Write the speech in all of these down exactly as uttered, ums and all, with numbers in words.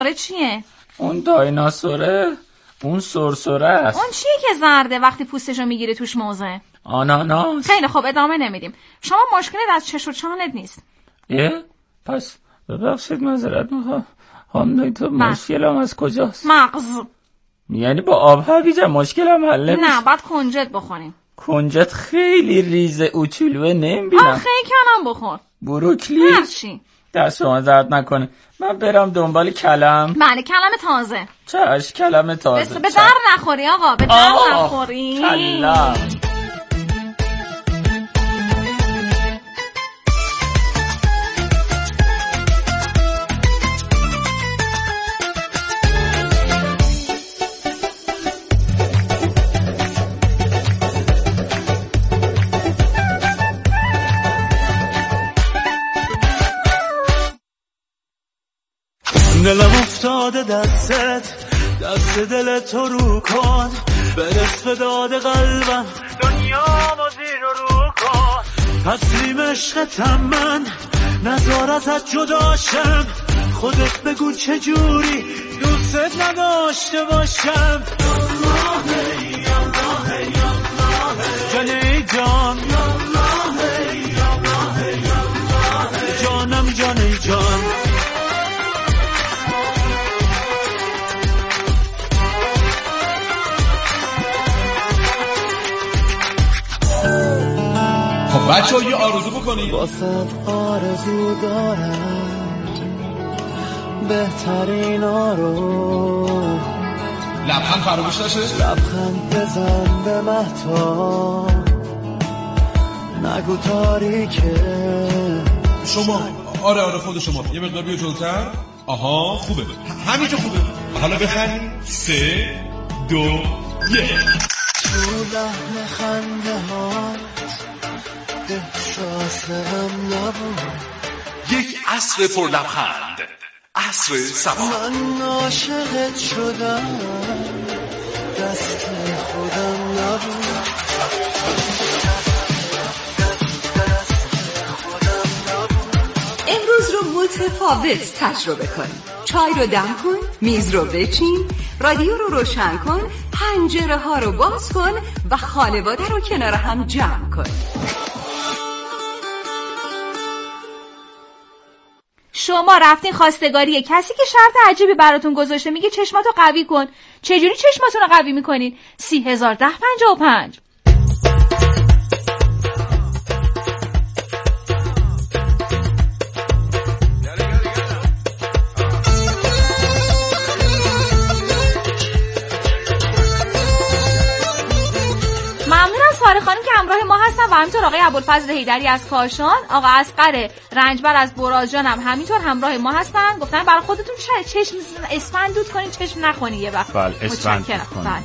چیه؟ اون دایناسوره، اون سرسره است. اون چیه که زرده وقتی پوستشو میگیری توش موزه؟ آناناس. خیلی خوب ادامه نمیدیم. شما مشکلت از چش و چانت نیست. یه؟ پس ببخشید معذرت میخوام. هم تو مشکلم از کجاست؟ مغز. یعنی با آب هویج مشکلم حل نمیشه؟ نه بعد کنجد بخوریم. کنجد خیلی ریزه اوچولوه نمیبینم. آخه کلم بخور. بروکلی؟ هرچی. دست شما درد نکنه. من برم دنبال کلم. بله کلم تازه. چش کلم تازه. به در نخوری آقا، به در نخوری. کلم. دلم افتاده دستت، دست دل تو رو کن، برس به داد قلبم دنیا ما زیر و رو کن. تسلیم عشقتم من، نزار ازت جداشم، خودت بگو چجوری دوستت نداشته باشم. جانی جان جانم جانی جان. خب بچه ها یه آرزو بکنید. واسه آرزو دارم بهترین آرو، لبخند فراموش نشه. لبخند بزن به مهتاب، نگو تاریکه. شما آره آره خود شما یه مقدار بیا جلوتر. آها خوبه، همینجا خوبه. حالا بخند. سه دو یک. تو لحن خنده ها یک عصر پر لبخند، عصر سبا. من عاشقت شدم، دست خودم نبود. امروز رو متفاوت تجربه کن. چای رو دم کن، میز رو بچین، رادیو رو روشن کن، پنجره ها رو باز کن و خانواده رو کنار هم جمع کن. شما رفتین خواستگاری کسی که شرط عجیبی براتون گذاشته، میگه چشماتو قوی کن. چجوری چشماتون رو قوی میکنین؟ سی هزار ده پنجاه و پنج. ساره خانم که همراه ما هستن و همینطور آقای ابوالفضل حیدری از کاشان، آقا اصغر رنجبر از برازجان هم همینطور همراه ما هستن. گفتن برای خودتون چشم اسفند دود کنین، چشم نخونین یه وقت. بله اسفند کنین.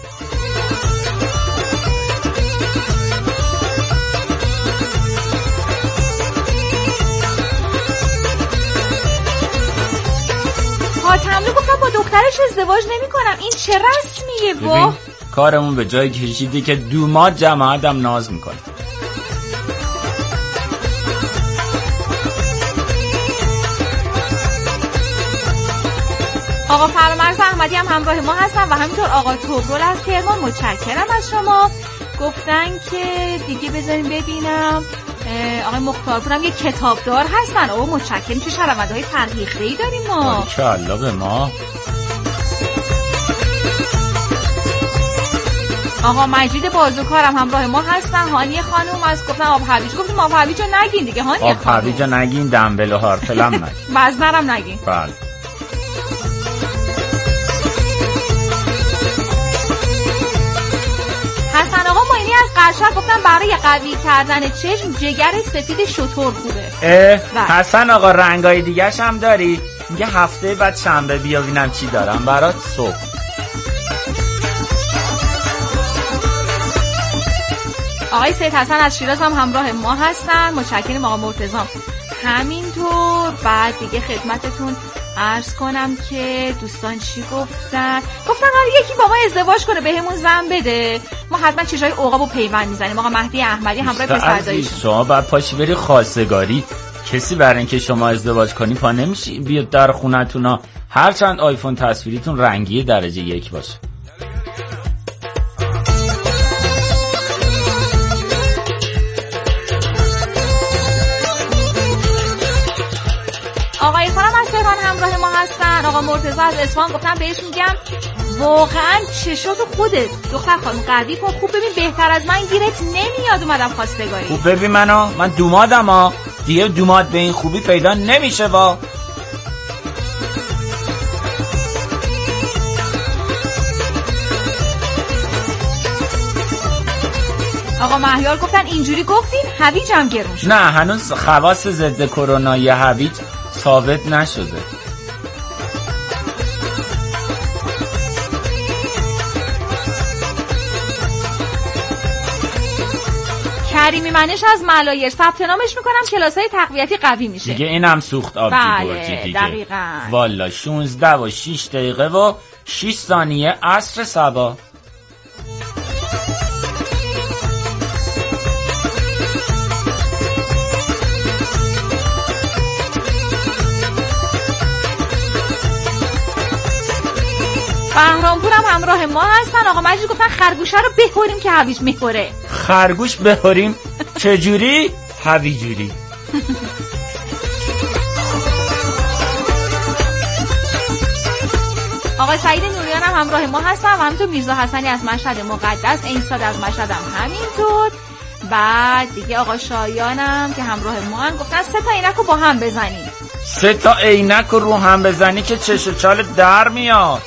حاتملو گفتم با دخترش ازدواج نمی کنم. این چه رسمیه؟ وا کارمون به جای کشیدی که دومات جماعتم ناز میکنه. آقا فرامرز احمدی هم همراه ما هستن و همینطور آقا توبرول از کرمان. متشکرم از شما. گفتن که دیگه بذاریم ببینم. آقای مختارپور هم یه کتابدار هستن. آقا متشکرم. چه شنونده‌های فرهیخته‌ای داریم ما. ماشاءالله به ما. آقا مجید بازوکارم همراه ما هستن. هانیه خانم از گفتن آب هویج. گفتیم آب هویج رو نگین دیگه هانیه خانم. آب هویج رو نگین، دنبل و هارفلم نگین. مزمرم نگین. بله. حسن آقا ماینی از قشنگ گفتن برای قوی کردن چشم جگر سفید شتر خوبه. اه حسن آقا رنگای دیگه‌ش هم داری؟ میگه هفته بعد شنبه بیا ببینم چی دارم برات صبح. آقای سید حسن از شیراز هم همراه ما هستن. متشکرم آقا مرتضی. همینطور بعد دیگه خدمتتون عرض کنم که دوستان چی گفتن. گفتن حالا یکی با ما ازدواج کنه بهمون زن بده، ما حتما چشای عقاب و پیوند میزنیم. آقا مهدی احمدی همراه پسرداییشون. شما بعد پاشی بری خواستگاری کسی برای اینکه شما ازدواج کنی پا نمیشه بیاد در خونتون هرچند آیفون تصویریتون رنگی درجه یک باشه. آقای خانم از تهران همراه ما هستن. آقا مرتضی از اصفهان گفتن بهش میگم واقعا چشاتو خودت دختر خانم قوی کن، خوب ببین بهتر از من گیرت نمیاد اومدم خواستگاری. خوب ببین منو، من دومادم ها، دیگه دوماد به این خوبی پیدا نمیشه وا. آقا مهیار گفتن اینجوری گفتین هویجم گرون شد. نه هنوز خواص ضد کرونایی هویج ثابت نشده. کریمی منش از ملایر ثبت نامش میکنم کلاسای تقویتی قوی میشه. دیگه اینم سوخت آبجی بله برجی دیگه. دقیقاً. والا شانزده و شش دقیقه و شش ثانیه عصر صبا. بهرامپور هم همراه ما هستن. آقا مجید گفتن خرگوشه رو بخوریم که هویج میخوره. خرگوش بخوریم چجوری؟ هویجوری. آقا سعید نوریان هم همراه ما هستن و همینطور میرزا حسنی از مشهد مقدس، اینستاد از مشهد هم همینطور. بعد دیگه آقا شایانم که همراه ما هم گفتن سه تا عینک رو با هم بزنیم. سه تا عینک رو رو هم بزنی که چش و چال در میاد.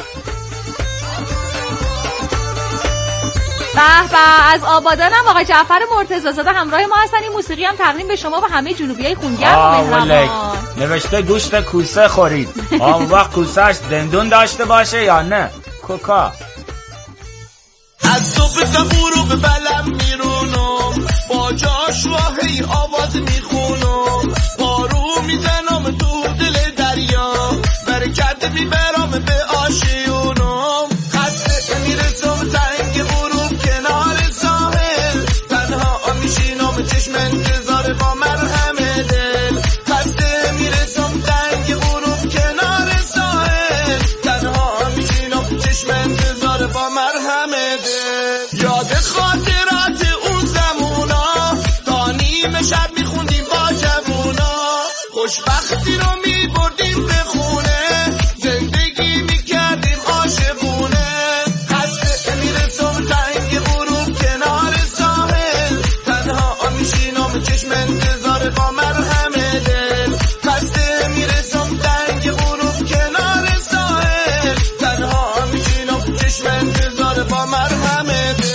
به به از آبادانم آقا جعفر مرتضی زاده همراه ما هستن. این موسیقی هم تقدیم به شما و همه جنوبیای خونگرم و مهربان. نوشته گوشت کوسه خورید. آن وقت کوسهش دندون داشته باشه یا نه؟ کوکا. از صبح تا غروب بلم میرونم با جاشواهی آواز میخونم پارو میزنم تو دل دریا برکت میبرم به آشیونم خسته میرسم تنگ غروب کنار ساحل تنها میشینم چشم انتظار با مرهم دل خسته میرسم تنگ غروب کنار ساحل تنها میشینم چشم انتظار با مرهم دل یاد خاطرات اون زمونا تا نیمه شب میخوندیم با جوونا خوشبختی رو میبردیم به خونه زندگی میکردیم عاشقونه خسته میرسم تنگ غروب کنار ساحل تنها میشینم چشم انتظار با مرهم دل خسته میرسم تنگ غروب کنار ساحل تنها میشینم چشم انتظار با مرهم دل.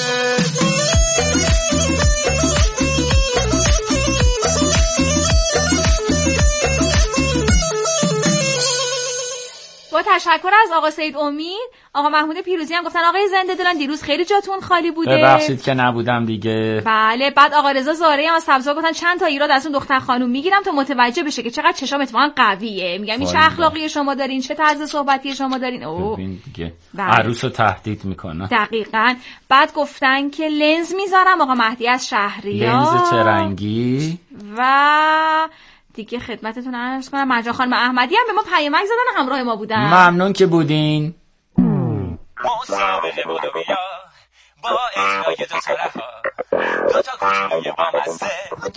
با تشکر از آقا سید امید. آقا محمود پیروزی هم گفتن آقای زنده دلان دیروز خیلی جاتون خالی بوده. ببخشید که نبودم دیگه. بله. بعد آقا رضا زارعی هم از سبزوار گفتن چند تا ایراد از اون دختر خانوم میگیرم تا متوجه بشه که چقدر چشام اتفاقا قویه. میگم این چه اخلاقی شما دارین، چه طرز صحبتی شما دارین. اوه ببین دیگه بله. عروسو تهدید میکنه. دقیقاً. بعد گفتن که لنز میذارم آقا مهدی از شهریار. لنز چه رنگی؟ و دیگه خدمتتون عرض کنم مرجان خانم احمدی هم به ما پیامک زدن همراه ما بودن. ممنون که بودین. مسابقه بودو بیا با اجرای دو طرفا دو تا کوچولوی با مزه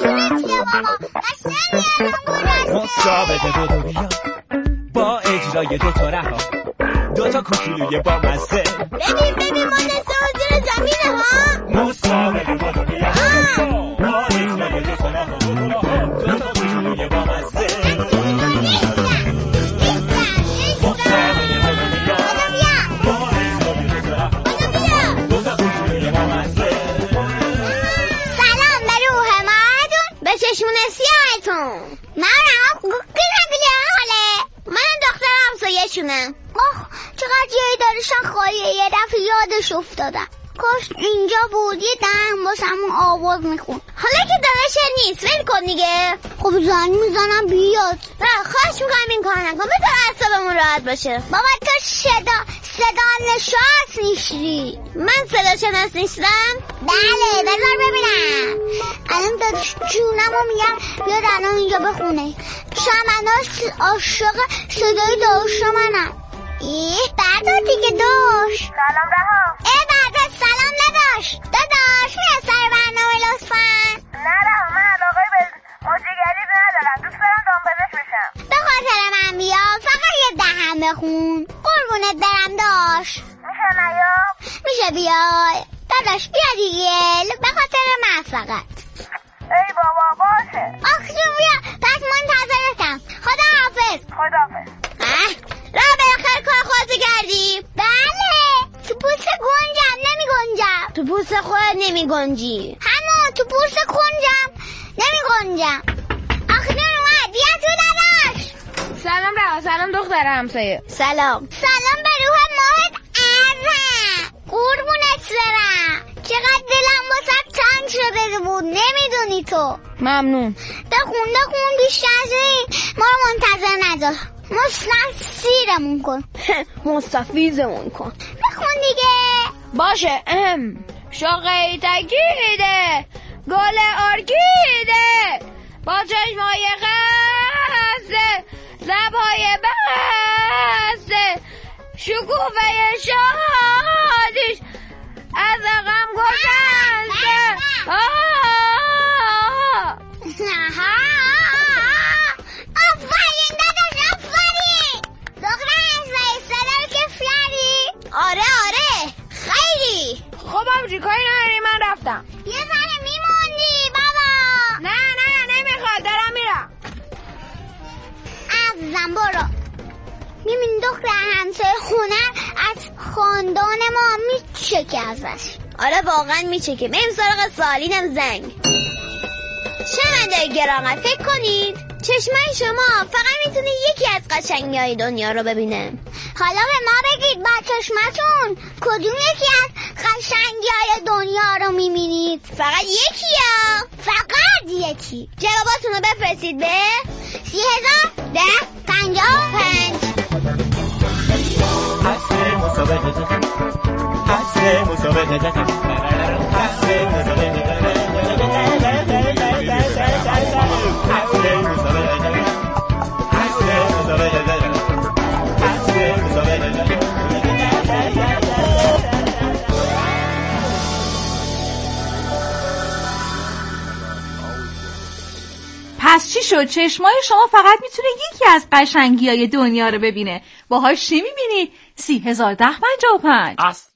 مسابقه بودو بیا با اجرای دو طرفا دو تا کوچولوی با مزه ببین ببین ما نسته زیر زمینه ها. مسابقه بودو بیا با اجرای دو طرفا دو تا کوچولوی با مزه چشمون سیاهتون من هم گوگی نگلی حاله من دختر همسایه شونم. آخ چقدر جایی دارشن خالیه یه دفعه یادش افتادم کاش اینجا بود یه دم باشمون آواز میخون. حالا که داداش نیست ول کن دیگه. خب زنی میزنم بیاد. نه خواهش میکنم این کار نکن بذار اعصابمون راحت باشه. بابا تو صدا صدا نشاط نیستی. من صدا شناس نیستم؟ بله بذار ببینم. الان داداش جونمو میگم بیاد الان اینجا بخونه. شمناش عاشق صدای داداش منم. ایه بعدا دیگه داش. سلام رها. ای بعدا سلام نداش. داداش میاد سر برنامه لطفا. نه رها من علاقه به موجیگری ندارم. دوست دارم دامپزشک بشم. به خاطر من بیا فقط یه دهم بخون. قربونت برم داش. میشه نیا؟ میشه بیای. داداش بیا دیگه به خاطر من فقط. ای بابا باشه. آخ جون بیا پس منتظرتم. خدا حافظ. خدا حافظ. راه بالاخره کار خودتو کردی؟ بله. تو پوست گنجم نمی گنجم. تو پوست خودت نمی گنجی. همون تو پوست گنجم نمی گنجم. آخه نون اومد بیا تو داداش. سلام رها. سلام دختر همسایه. سلام. سلام به روح ماهت ارزم. قربونت برم. چقدر دلم واسه تنگ شده بود نمیدونی تو. ممنون. بخون بخون بیشتر از این ما رو منتظر نذار. مستفیزمون کن. مستفیزمون کن. بخون دیگه. باشه. اهم شاقه تکیده گل ارکیده با چشمای خسته لبهای بسته شکوفه شادیش از غم گشنده. آفرین داداش آفرین. دختر از صدا که فری. آره آره خیلی. خب آبجی کاری نداری من رفتم. یه ذره میموندی بابا. نه نه نمیخواد دارم میرم. عزیزم برو. میبینی دختر همسایه هنر از خاندان ما میچکه ازش. آره واقعا میچکه. بریم سراغ سالینم زنگ. شنونده گرامی فکر کنید چشمای شما فقط میتونه یکی از قشنگی‌های دنیا رو ببینه. حالا به ما بگید با چشمتون کدوم یکی از قشنگی‌های دنیا رو میبینید؟ فقط یکی یا؟ فقط یکی. جواباتون رو بفرستید به سی هزار ده پنجاه و پنج. حسن مسابقه حسن مسابقه حسن مسابقه پس چی شد؟ چشمای شما فقط میتونه یکی از قشنگی‌های دنیا رو ببینه. باهاش چی میبینی؟ سی هزار ده پنجاه و پنج. اصلا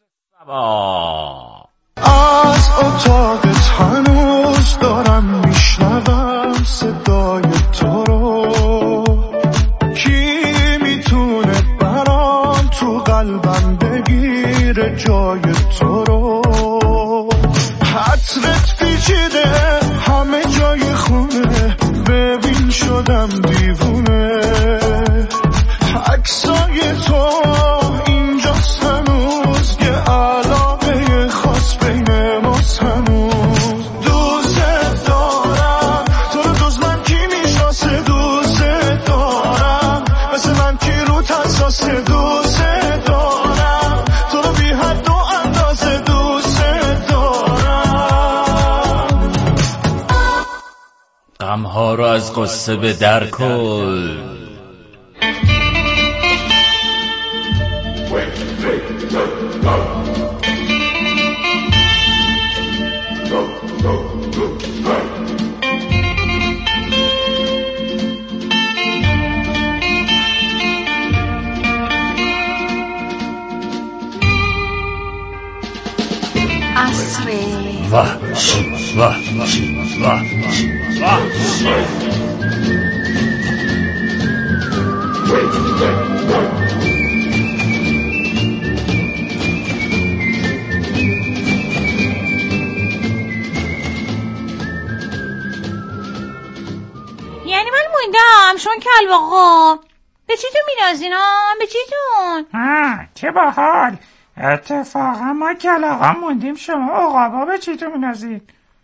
از اتاقت هنوز دارم میشنوم صدای تو رو. کی میتونه برام تو قلبم بگیره جای تو رو. حترت پیچیده همه جای خونه. ببین شدم دیوونه. عکسای تو اینجاست هنوز که علاقه خاص بین ماست هنوز. دوست دارم تو رو دوست من کی میشناسه. دوست دارم مثل من کی رو تساسه. دوست دارم تو رو بی حد و اندازه. دوست دارم. غمها رو از قصه به در کن. وحشی وحشی وحشی وحشی. یعنی من موندم شون کل آقا. به چی تو می‌نازین ها؟ به چی تون؟ ها چه باحال. اتفاقا ما کلاغا موندیم شما عقابا به چی تو می‌نازید؟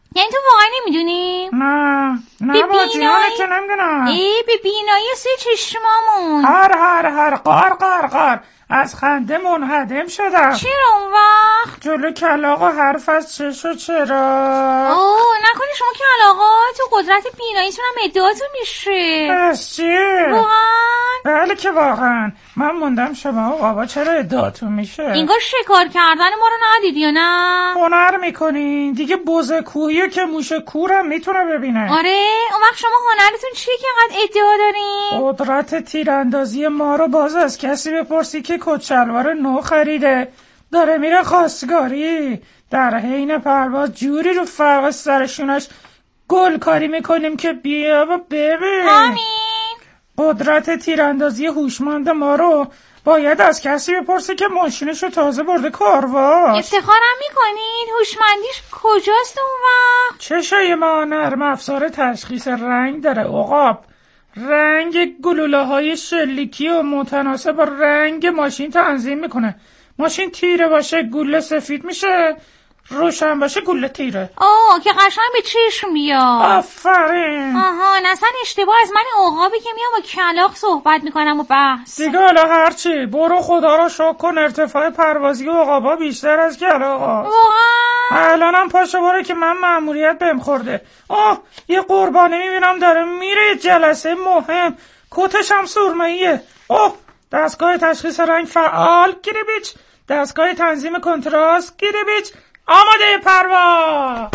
یعنی تو واقعا نمیدونی؟ نه نه با جیانه که نمیدونم. ای به بینایی سه چشمامون. هر هر هر قار قار قار از خنده منهدم شدم. چرا اون وقت؟ جلو کلاغا حرف از چش و چرا. اوه نکنی شما کلاغا تو قدرت بیناییتون هم ادعاتون میشه. بس چیه؟ واقعا؟ بله که واقعا. من موندم شما آقا چرا ادعاتون میشه؟ اینگار شکار کردن ما رو ندیدی یا نه؟ هنر میکنین دیگه بوزه کوهیه که موشه کورم میتونه ببینه. آره اون وقت شما هنرتون چیه که اینقدر ادعا دارین؟ قدرت تیراندازی ما رو باز از کسی بپرسی که کچلوار نو خریده داره میره خواستگاری در حین پرواز جوری رو فرق سرشونش گل کاری میکنیم که بیا و ببین. همین قدرت تیراندازی هوشمند ما رو باید از کسی بپرسی که ماشینشو تازه برده کارواش. افتخارم میکنید؟ هوشمندیش کجاست اون وقت؟ چشای ما نرم افزار تشخیص رنگ داره عقاب. رنگ گلوله های شلیکی و متناسب با رنگ ماشین تنظیم میکنه. ماشین تیره باشه گوله سفید میشه، روشن باشه گوله تیره. آه که قشنگ به چشم میاد. آفرین. آها اصلا اشتباه از من عقابی که میام با کلاغ صحبت میکنم و بحث. دیگه حالا هرچی برو خدا رو شکر کن ارتفاع پروازی عقابا بیشتر از کلاغا. واقعا؟ الانم پاشو برو که من مأموریت بهم خورده. آه یه قربانی میبینم داره میره جلسه مهم، کتش هم سرمه‌ایه. اوه دستگاه تشخیص رنگ فعال گیریبیچ، دستگاه تنظیم کنتراست گیریبیچ، آماده پرواز.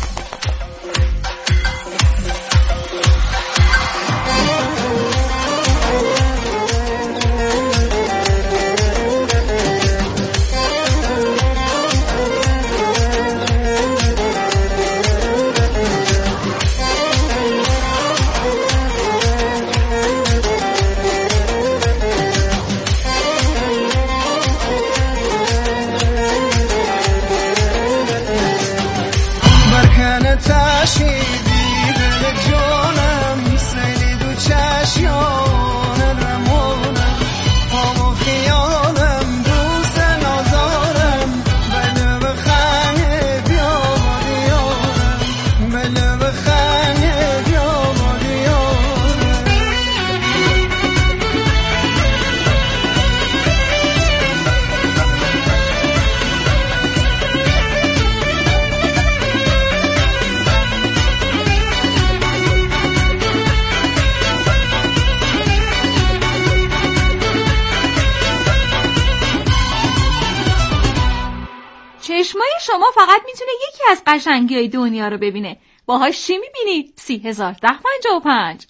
چشمای شما فقط میتونه یکی از قشنگی‌های دنیا رو ببینه. باهاش چی میبینید؟ سی هزار ده پنجاه و پنج.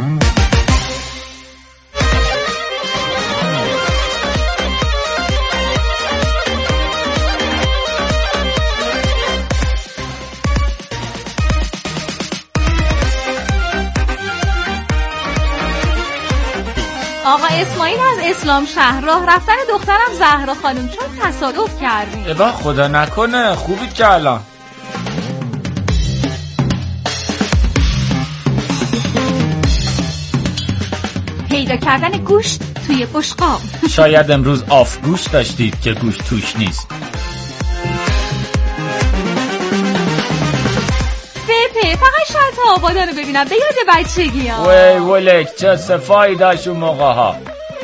آقا اسماعیل از اسلام شهرراه رفتن دخترم زهرا خانم چون تصادف کردیم. ابا خدا نکنه خوبی که الان. پیدا کردن گوشت توی بشقاب. شاید امروز آف گوشت داشتید که گوشت توش نیست. بپه فقط شرط آبادان رو ببینم به یاد بچگی ها. وی ولک چه صفایی داشت اون موقع ها.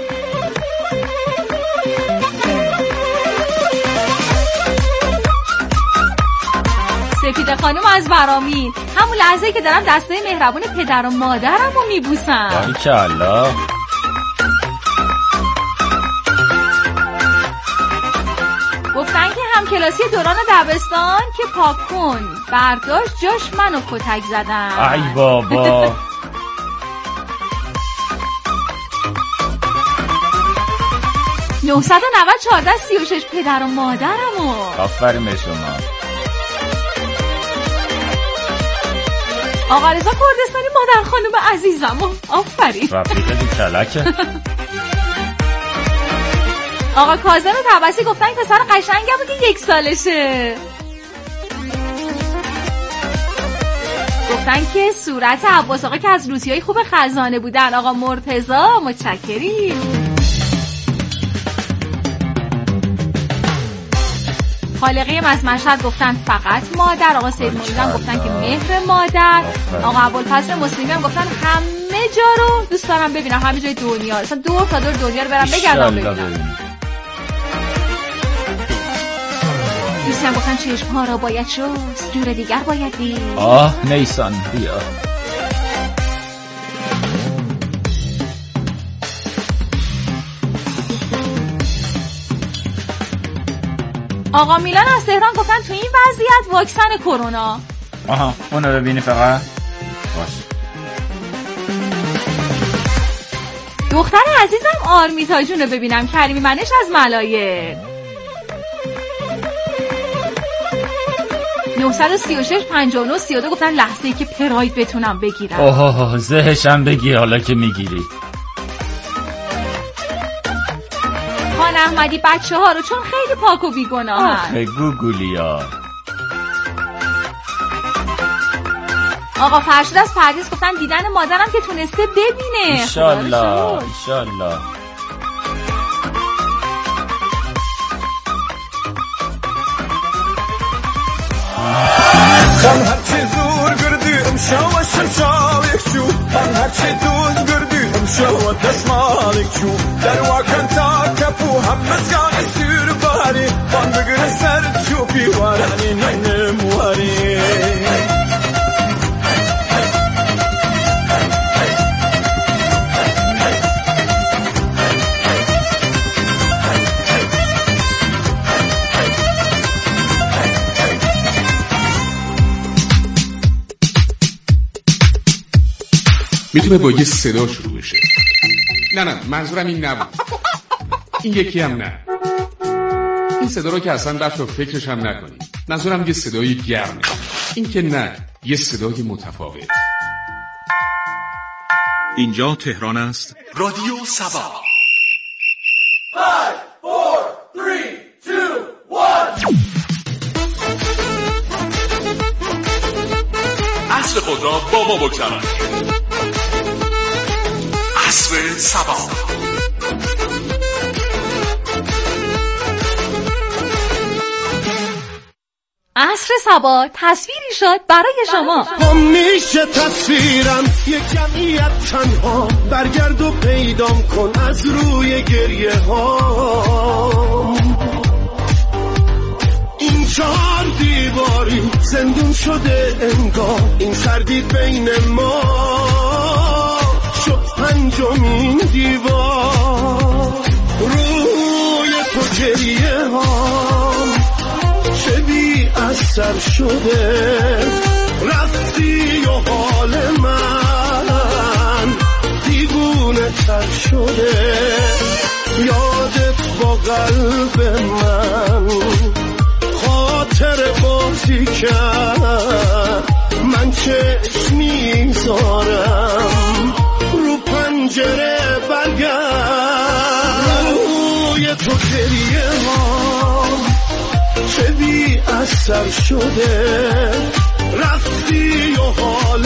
سپیده خانم از برامین همون لحظه که دارم دستای مهربون پدر و مادرم رو میبوسم. باریکالله. گفتن که هم کلاسی دوران دبستان که پاک کن برداشت جاش منو کتک زدن. ای بابا. نهصد و نود چهارده سی و شش پدر و مادرمو. آفرین به شما. آقا رضا کردستانی مادر خانم عزیزمو. آفرین. رفیقه دی کلکه. آقا کاظم طبسی گفتن پسر قشنگه بود که یک سالشه. گفتن که صورت عباس آقا که از روسیای خوب خزانه بودن. آقا مرتضی متشکریم. خالقی از مشهد گفتن فقط مادر. آقا سید مولیدان گفتن که مهر مادر. آقا ابوالفضل مسلمی هم گفتن همه جا رو دوست دارم ببینم، همه جای دنیا، اصلا دور تا دور دنیا رو برم بگردم ببینم. دوستی هم گفتن چشم ها را باید شست، جور دیگر باید دید. آه نیسان بیا. آقا میلان از تهران گفتن تو این وضعیت واکسن کرونا. آها اونو ببینی فقط باش. دختر عزیزم آرمیتا جون رو ببینم، کریمی منش از ملایه. نه سه شش پنج نه سه دو گفتن لحظه ای که پراید بتونم بگیرم. اوه زهشم بگی حالا که میگیری. خان احمدی بچه ها رو چون خیلی پاک و بیگناهن. آخه گوگولیا. آقا فرشید از پردیس گفتن دیدن مادرم که تونسته ببینه. انشالله انشالله. من هرچی زور گردیم شو شمشالیک شو، من هرچی دوز گردیم شو دستمالیک شو، در واکن تا کپو هم مزگانی سیر باری، من بگره سر چوبی وارانی ننمواری. میتونه با یه صدا شروع بشه. نه نه منظورم این نبود، این یکی هم نه. این صدا رو که اصلا بچه فکرش هم نکنید. منظورم یه صدای گرمه. این که نه، یه صدای متفاوت. اینجا تهران است. رادیو سبا. پنج، چهار، سه، دو، یک. عصر خود را با ما بگذرانید. عصر سبا. عصر سبا تصویری شد برای شما. همیشه تصویرم یک جمعیت تنها، برگرد و پیدام کن از روی گریه ها. این چهار دیواری زندون شده انگار، این سردی بین ما شد پنجمین دیوار. روی تو گریه ها چه بی اثر شده، رفتی و حال من دیوونه تر شده. یادت با قلب من خاطر بازی کرد، من چشم میذارم رو پنجره برگرد. روی تو گریه ها چه بی اثر شده، رفتی و حال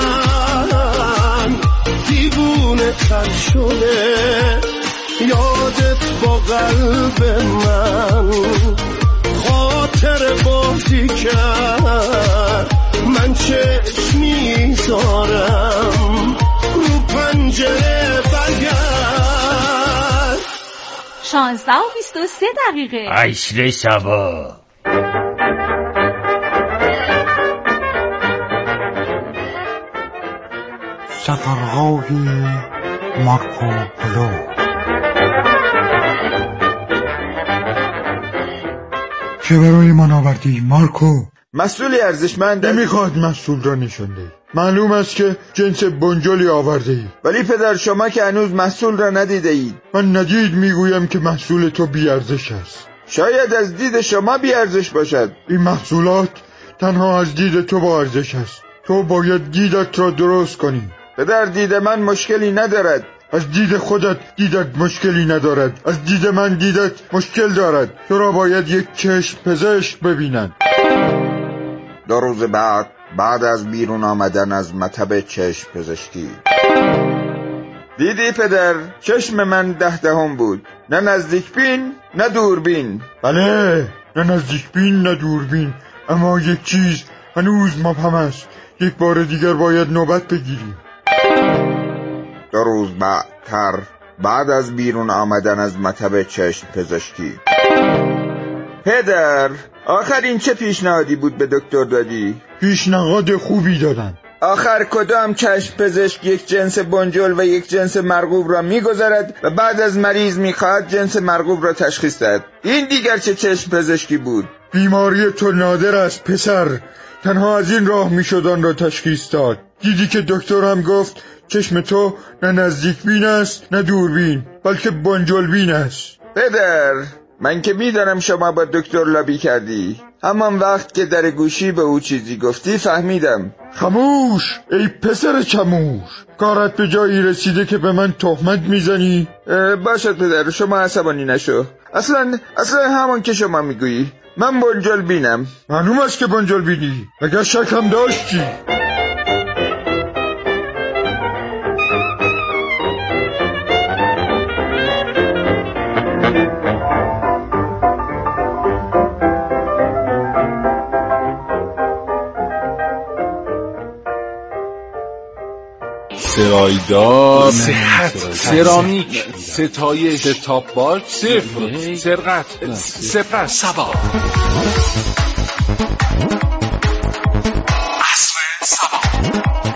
من دیوونه تر شده. یادت با قلب من خاطر بازی کرد، من چشم میذارم رو پنجره برگرد. شانزده و بیست و سه دقیقه. عشر سبا. سفرهای مارکوپولو. چه برای من آوردی مارکو؟ مسئولی ارزشمند نمیخواد مسئول را نشون دهی. معلوم است که جنس بنجلی آورده ای، ولی پدر شما که هنوز مسئول را ندیده اید. من ندید میگویم که محصول تو بی ارزش است. شاید از دید شما بی ارزش باشد. این محصولات تنها از دید تو با ارزش است. تو باید دیدت را درست کنی. پدر دید من مشکلی ندارد. از دید خودت دیدت مشکلی ندارد. از دید من دیدت مشکل دارد. تو را باید یک چشم پزشک ببینند. دو روز بعد بعد از بیرون آمدن از مطب چشم پزشکی. دیدی پدر، چشم من ده دهم بود، نه نزدیک بین نه دور بین. بله، نه نزدیک بین نه دوربین، اما یک چیز هنوز مبهم است. یک بار دیگر باید نوبت بگیریم. دو روز بعدتر، بعد از بیرون آمدن از مطب چشم پزشکی. پدر، آخرین چه پیشنهادی بود به دکتر دادی؟ پیشنهاد خوبی دادم. آخر کدام چشم پزشک یک جنس بنجل و یک جنس مرغوب را میگذارد و بعد از مریض میخواهد جنس مرغوب را تشخیص دهد؟ این دیگر چه چشم پزشکی بود؟ بیماری تو نادر است پسر، تنها از این راه میشد آن را تشخیص داد. دیدی که دکتر هم گفت چشم تو نه نزدیک بین است نه دوربین، بلکه بنجل بین است. پدر، من که میدانم شما با دکتر لابی کردی. همان وقت که در گوشی به او چیزی گفتی فهمیدم. خاموش ای پسر چموش، کارت به جایی رسیده که به من تهمت میزنی؟ باشد پدر، شما عصبانی نشو. اصلا اصلا همون که شما میگویی، من بنجل بینم. معلوم است که بنجل بینی، اگر شک هم داشتی. سرایدار، صحت، سرامیک، ستایش، ستاپ باکس، صفر، سرقت، سپس، سبا. عصر سبا.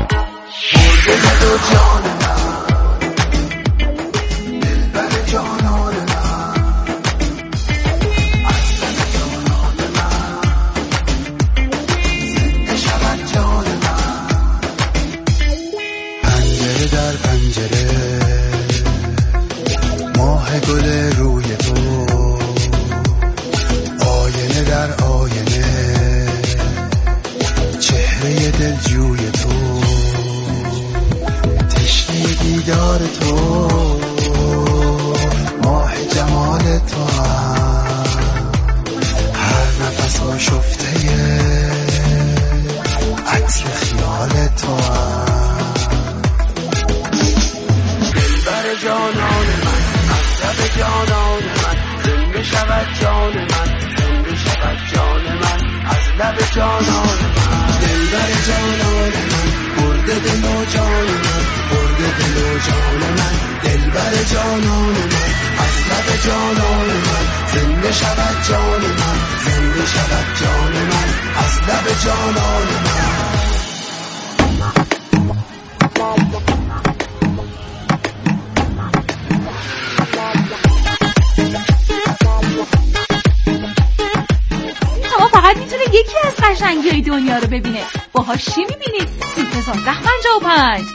قشنگی دنیا رو ببینه. باهاش چی میبینید؟ سی هزار ده پنجاه و پنج.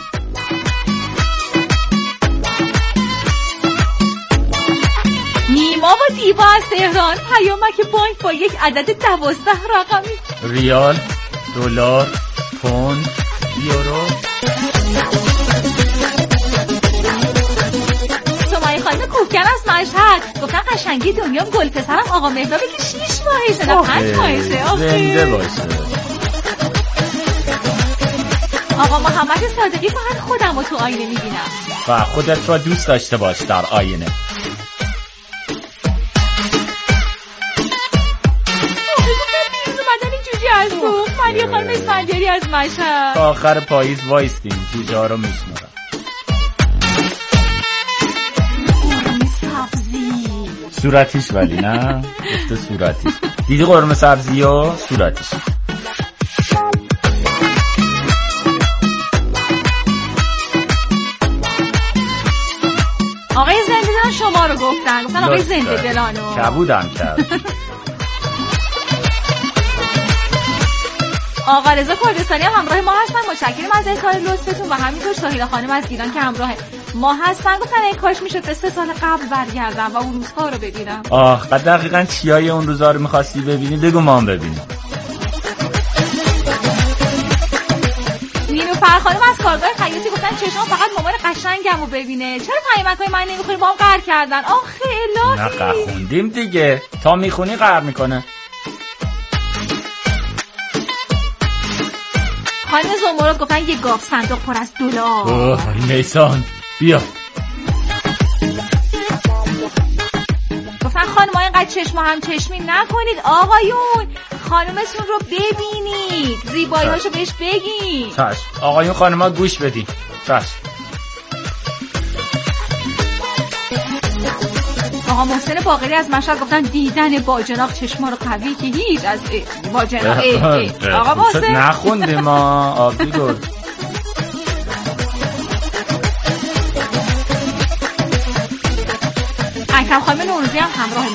نیما و دیوا از تهران پیامک بانک با یک عدد دوازده رقمی. ریال، دلار، پوند، یورو. سمیه خانم کوکن از مشهد گفتن قشنگی دنیا گل پسرم آقا مهرابه که شیش ماهشه نه پنج ماهشه. زنده باشه. آقا محمد صادقی فقط خودم رو تو آینه میبینم. و خودت را دوست داشته باش در آینه. از تو مریه خانم اسفندیاری از مشهد. تا آخر پاییز وایستیم جوجه ها رو میشنورم. قرمه سبزی صورتیش ولی نه گفته صورتیش. دیدی قرمه سبزی و صورتیش. آقای زنده دلان شما رو گفتن گفتن آقای زنده دلانو کبودم کرد. آقا رضا کردستانی هم همراه ما هستن. متشکرم از اظهار لطفتون و همینطور سهیلا خانم از گیلان که همراه ما هستن. گفتن ای کاش میشد به سه سال قبل برگردم و اون روزها رو ببینم. آخ بعد دقیقاً چیای اون روزها رو می‌خواستی ببینی؟ بگو ما هم ببینیم. نیلوفر خانم از کارگاه خیاطی گفتن چشام فقط مامان قشنگمو ببینه. چرا پیامک‌های من نمیخونی؟ با هم قهر کردن. آخه الهی. نه قهر خوندیم دیگه. تا میخونی قهر میکنه. خانم زمرد گفتن یه گاف صندوق پر از دلار. اوه میسان بیا. گفتن خانم های اینقدر چشم هم چشمی نکنید آقایون. خانومتون رو ببینید، زیبایی‌هاشو بهش بگید. چشم آقایون خانوما گوش بدید. چشم. آقا محسن باقری از مشهد گفتن دیدن با جناب چشما رو قوی که هیچ از با جناب آقا محسن نخونده ما آبی دور. اکرم خانم نوروزی هم همراه